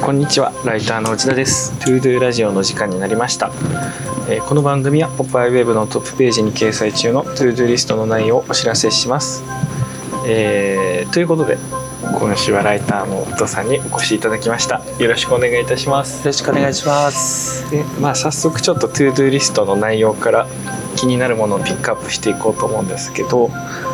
こんにちは、ライターの内田です。トゥードゥラジオの時間になりました。この番組はポパイウェブのトップページに掲載中のトゥードゥリストの内容をお知らせします。ということで今週はライターの内さんにお越しいただきました。よろしくお願いいたします。 よろしくお願いします。 で、早速ちょっとトゥードゥリストの内容から気になるものをピックアップしていこうと思うんですけど、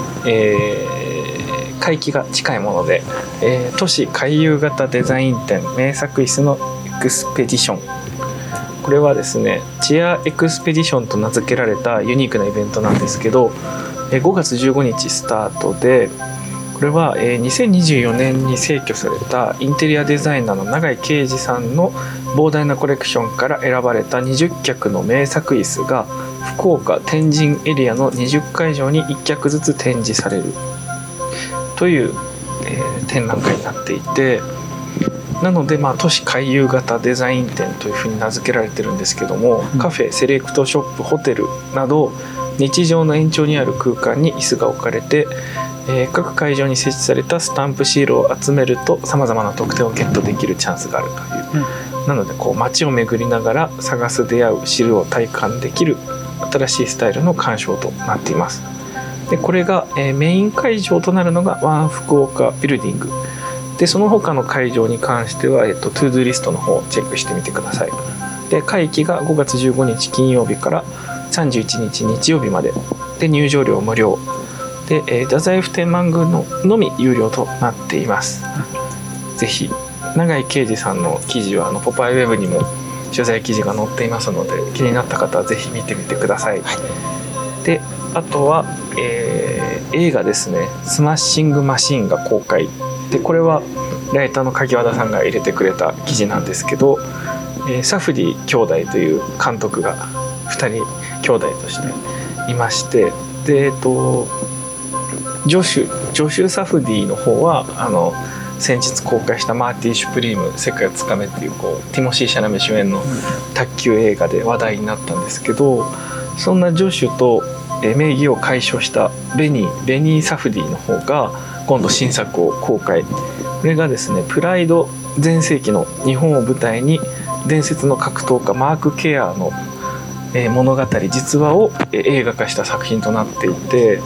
会期が近いもので、都市回遊型デザイン展名作椅子のエクスペディション、これはですねチェアエクスペディションと名付けられたユニークなイベントなんですけど、5月15日スタートで、これは2024年に逝去されたインテリアデザイナーの永井啓二さんの膨大なコレクションから選ばれた20脚の名作椅子が福岡天神エリアの20会場に1脚ずつ展示されるという、展覧会になっていて、なので、都市回遊型デザイン展というふうに名付けられてるんですけども、カフェ、セレクトショップ、ホテルなど日常の延長にある空間に椅子が置かれて、各会場に設置されたスタンプシールを集めるとさまざまな特典をゲットできるチャンスがあるという、なので街を巡りながら探す出会う知るを体感できる新しいスタイルの鑑賞となっています。でこれが、メイン会場となるのがワン福岡ビルディングで、その他の会場に関しては、トゥードゥリストの方をチェックしてみてください。で会期が5月15日金曜日から31日日曜日までで、入場料無料で、太宰府天満宮のみ有料となっています。ぜひ永井啓二さんの記事はポパイウェブにも取材記事が載っていますので、気になった方はぜひ見てみてください。であとは、映画ですね、スマッシングマシーンが公開で、これはライターの柿和田さんが入れてくれた記事なんですけど、サフディ兄弟という監督が2人兄弟としていまして、でジョシュ・サフディの方は先日公開したマーティ・シュプリーム世界をつかめっていうティモシー・シャラメ主演の卓球映画で話題になったんですけど、そんなジョシュと名義を解消したベニー・サフディの方が今度新作を公開。これがですね、プライド全盛期の日本を舞台に伝説の格闘家マーク・ケアの物語実話を映画化した作品となっていて、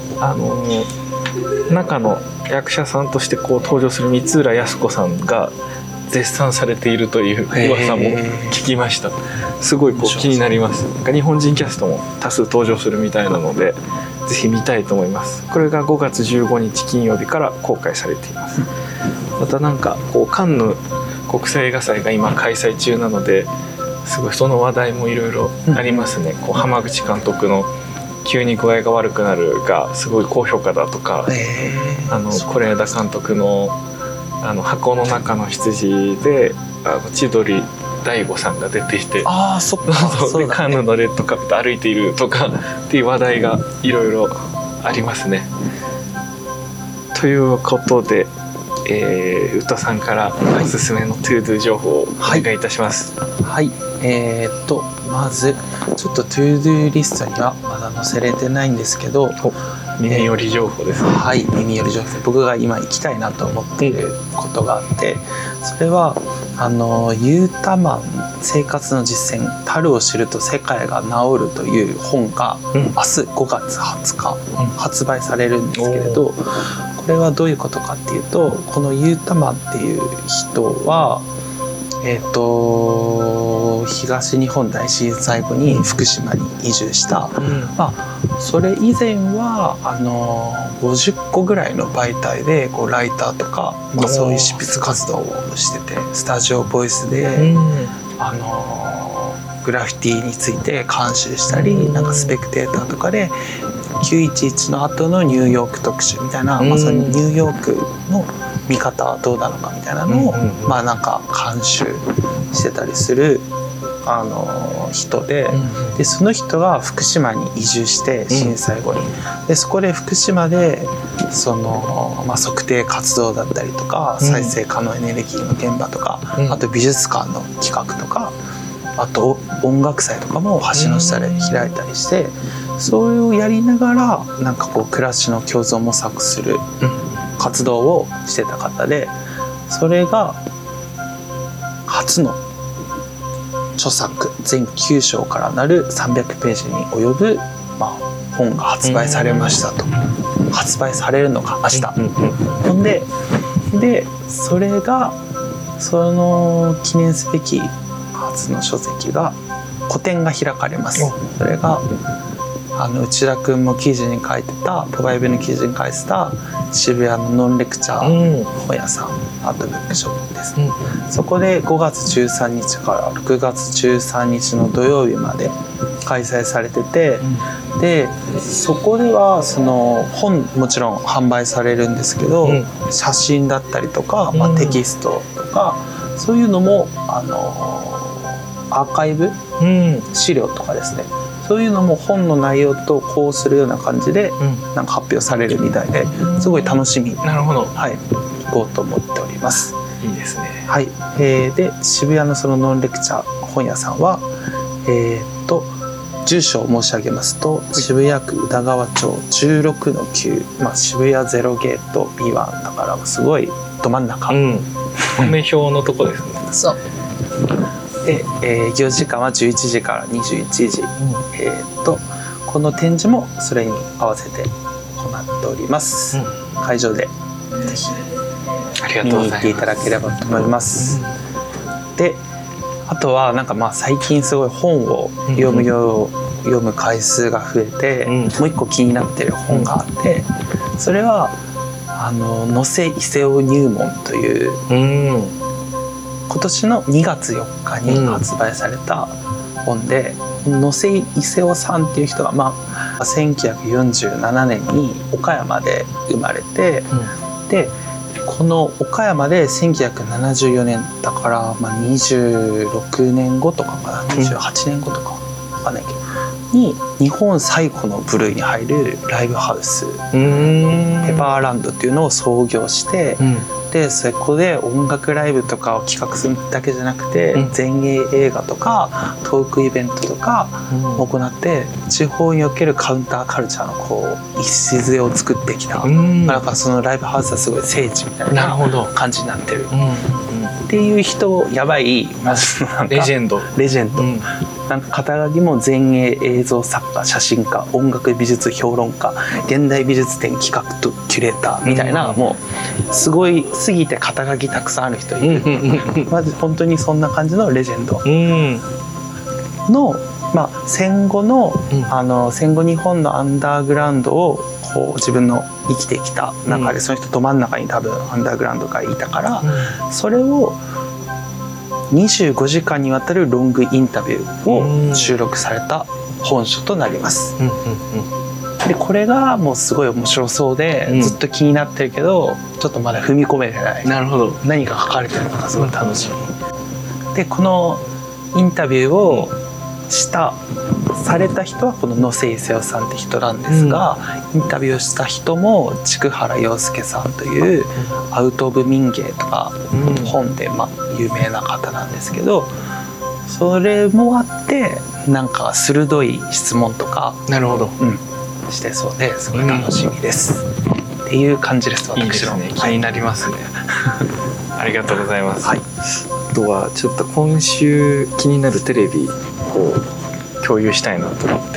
中の役者さんとして登場する光浦靖子さんが絶賛されているという噂も聞きました。すごい気になります。日本人キャストも多数登場するみたいなので、ぜひ見たいと思います。これが5月15日金曜日から公開されています。またカンヌ国際映画祭が今開催中なので、すごいその話題もいろいろありますね。浜口監督の急に具合が悪くなるがすごい高評価だとか、是枝監督の箱の中の羊で千鳥大悟さんが出ていて、でカンヌのレッドカーペット歩いているとかっていう話題がいろいろありますね。ということで、宇多さんからおすすめのトゥードゥ情報をお願いいたします。 まずちょっとトゥードゥリストにはまだ載せれてないんですけど、 耳寄り情報ですね。 耳寄り情報、僕が今行きたいなと思っていることがあって、それはユータマン生活の実践、樽を知ると世界が治るという本が明日5月20日発売されるんですけれど、これはどういうことかっていうと、このユータマンっていう人は東日本大震災後に福島に移住した、それ以前は50個ぐらいの媒体でライターとか、そういう執筆活動をしてて、スタジオボイスで、グラフィティについて監修したり、スペクテーターとかで911の後のニューヨーク特集みたいな、まさにニューヨークの見方はどうなのかみたいなのを、監修してたりする人で、その人が福島に移住して震災後に、でそこで福島で測定活動だったりとか、再生可能エネルギーの現場とか、あと美術館の企画とか、あと音楽祭とかも橋の下で開いたりして、それをやりながら暮らしの共存を模索する活動をしてた方で、それが初の著作全9章からなる300ページに及ぶ、本が発売されましたと。発売されるのが明日。ほんでそれがその記念すべき初の書籍が個展が開かれます。それが内田君も記事に書いてたポバイブの記事に書いてた渋谷のノンレクチャー本屋さん、アートブックショップですね。そこで5月13日から6月13日の土曜日まで開催されてて、でそこではその本もちろん販売されるんですけど、写真だったりとか、テキストとかそういうのもアーカイブ、資料とかですね、そういうのも本の内容とこうするような感じでなんか発表されるみたいで、すごい楽しみ。 なるほど。 はい、行こうと思っております。 いいですね。 はい。で渋谷のそのノンレクチャー本屋さんは住所を申し上げますと、渋谷区宇田川町16-9、渋谷ゼロゲート B1 だからすごいど真ん中。 米表のとこですね。 そう。で、営業時間は11時から21時。この展示もそれに合わせて行っております。会場でぜひ見に行っていただければと思います。で、あとはなんか最近すごい本を読む回数が増えて、もう一個気になってる本があって、それは野瀬伊勢尾入門という、今年の2月4日に発売された本で、野瀬伊勢尾さんっていう人が1947年に岡山で生まれて、でこの岡山で1974年だから26年後とかかな、28年後とかわかんないけどに日本最古の部類に入るライブハウスペパーランドっていうのを創業して、でそこで音楽ライブとかを企画するだけじゃなくて、前衛映画とかトークイベントとかを行って、地方におけるカウンターカルチャーの礎を作ってきた。なんかそのライブハウスはすごい聖地みたいな感じになってるっていう人、やばいレジェンド、 なんか肩書きも前衛映像作家、写真家、音楽美術評論家、現代美術展企画とキュレーターみたいな、もうすごいすぎて肩書きたくさんある人いる。まず本当にそんな感じのレジェンドの、戦後の、戦後日本のアンダーグラウンドを自分の生きてきた中で、その人ど真ん中に多分アンダーグラウンドがいたから、それを25時間にわたるロングインタビューを収録された本書となります。でこれがもうすごい面白そうで、ずっと気になってるけどちょっとまだ踏み込めてない。 なるほど。 何が書かれてるのかすごい楽しみ。でこのインタビューをされた人はこの野瀬伊勢尾さんって人なんですが、インタビューした人も筑原洋介さんというアウト・オブ・民芸とか本で有名な方なんですけど、それもあってなんか鋭い質問とかしてそうですごい楽しみです、っていう感じです。私のいいですね、気になりますね。ありがとうございます。あとはちょっと今週気になるテレビを共有したいなと思って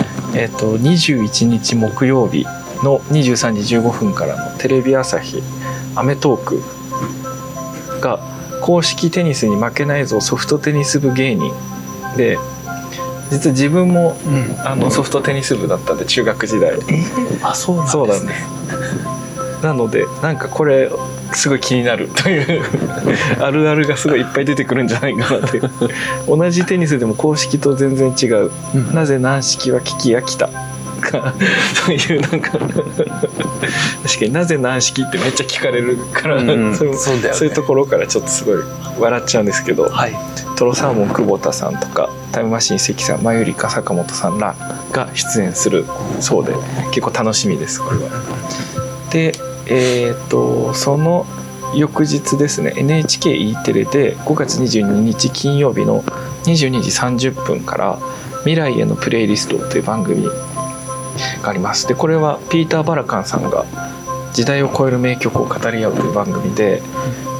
、21日木曜日の23時15分からのテレビ朝日アメトークが公式テニスに負けないぞソフトテニス部芸人で、実は自分も、ソフトテニス部だったんで中学時代。 そうなんですね。 なのでなんかこれすごい気になるというあるあるがすごいいっぱい出てくるんじゃないかなって同じテニスでも公式と全然違う、なぜ軟式は利きが来たかそういうなんか確かになぜ軟式ってめっちゃ聞かれるから、そういうところからちょっとすごい笑っちゃうんですけど、トロサーモン久保田さんとかタイムマシーン関さん、マユリカ坂本さんらが出演するそうで結構楽しみですこれは。でその翌日ですね、 NHKE テレで5月22日金曜日の22時30分から未来へのプレイリストという番組があります。でこれはピーター・バラカンさんが時代を超える名曲を語り合うという番組で、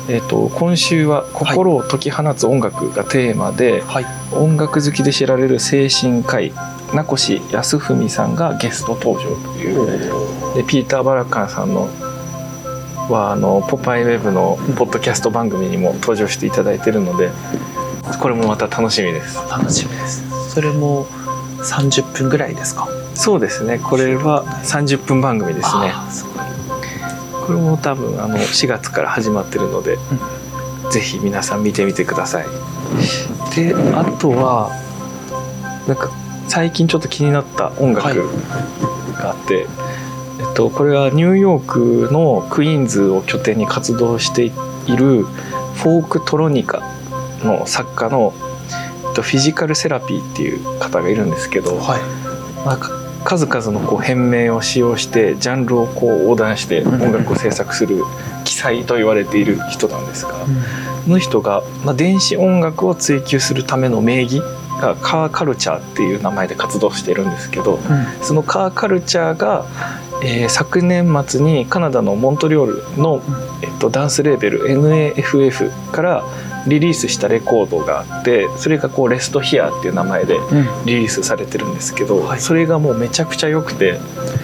今週は「心を解き放つ音楽」がテーマで、 はい、 音楽好きで知られる精神科医名越康文さんがゲスト登場というで、ピーター・バラカンさんのはポパイウェブのポッドキャスト番組にも登場していただいているので、これもまた楽しみです。 楽しみです。それも30分ぐらいですか？ そうですね、これは30分番組ですね。これも多分4月から始まってるので、ぜひ皆さん見てみてください。であとはなんか最近ちょっと気になった音楽があって、これはニューヨークのクイーンズを拠点に活動しているフォークトロニカの作家のフィジカルセラピーっていう方がいるんですけど、 はい、 数々の変名を使用してジャンルを横断して音楽を制作する奇才と言われている人なんですが、この人が、電子音楽を追求するための名義がカーカルチャーっていう名前で活動しているんですけど、そのカーカルチャーが、昨年末にカナダのモントリオールの、ダンスレーベル NAFF からリリースしたレコードがあって、それがレストヒアっていう名前でリリースされてるんですけど、それがもうめちゃくちゃ良くて、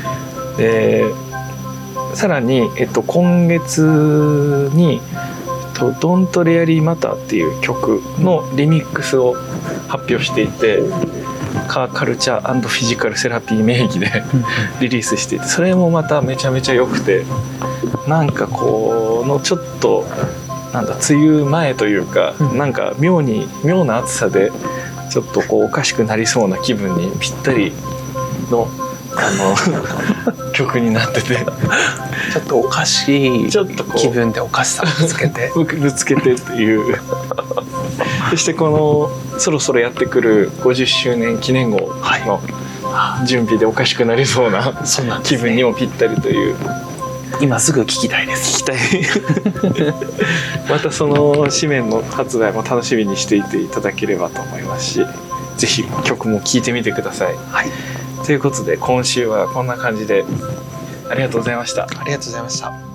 さらに、今月に「Don't Really Matter」っていう曲のリミックスを発表していて、カーカルチャー&フィジカルセラピー名義でリリースしていて、それもまためちゃめちゃ良くて、なんかちょっと梅雨前というか、なんか妙な暑さでちょっとおかしくなりそうな気分にぴったりの曲になってて、 ちょっとおかしい気分でおかしさをぶつけてぶつけてっていうそしてそろそろやってくる50周年記念号の準備でおかしくなりそうな気分にもぴったりという。 今すぐ聞きたいです。 聞きたいまたその紙面の発売も楽しみにしていていただければと思いますし、ぜひ曲も聴いてみてください。 はい、 ということで今週はこんな感じでありがとうございました。 ありがとうございました。